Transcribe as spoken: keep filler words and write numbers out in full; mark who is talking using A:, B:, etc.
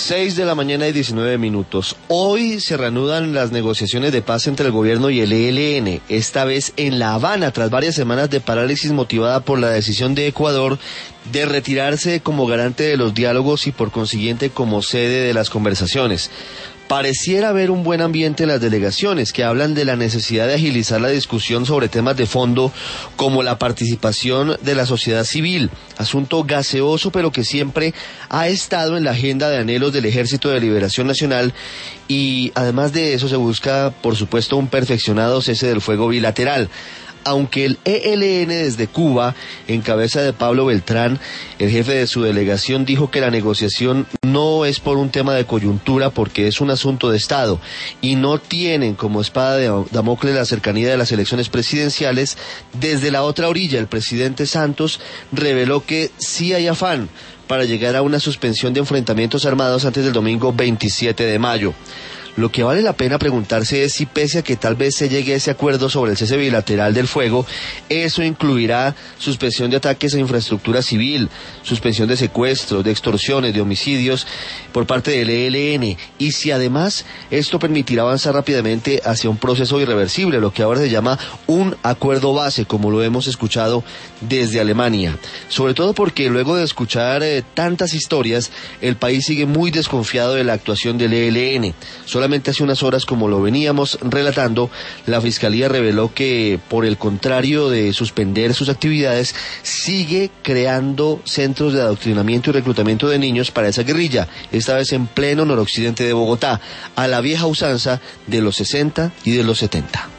A: Seis de la mañana y diecinueve minutos. Hoy se reanudan las negociaciones de paz entre el gobierno y el E L N, esta vez en La Habana, tras varias semanas de parálisis motivada por la decisión de Ecuador de retirarse como garante de los diálogos y por consiguiente como sede de las conversaciones. Pareciera haber un buen ambiente en las delegaciones que hablan de la necesidad de agilizar la discusión sobre temas de fondo como la participación de la sociedad civil, asunto gaseoso pero que siempre ha estado en la agenda de anhelos del Ejército de Liberación Nacional, y además de eso se busca, por supuesto, un perfeccionado cese del fuego bilateral. Aunque el E L N desde Cuba, en cabeza de Pablo Beltrán, el jefe de su delegación, dijo que la negociación no es por un tema de coyuntura porque es un asunto de Estado y no tienen como espada de Damocles la cercanía de las elecciones presidenciales, desde la otra orilla el presidente Santos reveló que sí hay afán para llegar a una suspensión de enfrentamientos armados antes del domingo veintisiete de mayo. Lo que vale la pena preguntarse es si, pese a que tal vez se llegue a ese acuerdo sobre el cese bilateral del fuego, eso incluirá suspensión de ataques a infraestructura civil, suspensión de secuestros, de extorsiones, de homicidios por parte del E L N, y si además esto permitirá avanzar rápidamente hacia un proceso irreversible, lo que ahora se llama un acuerdo base, como lo hemos escuchado desde Alemania. Sobre todo porque luego de escuchar eh, tantas historias, el país sigue muy desconfiado de la actuación del E L N. Solamente hace unas horas, como lo veníamos relatando, la Fiscalía reveló que, por el contrario de suspender sus actividades, sigue creando centros de adoctrinamiento y reclutamiento de niños para esa guerrilla, esta vez en pleno noroccidente de Bogotá, a la vieja usanza de los sesenta y de los setenta.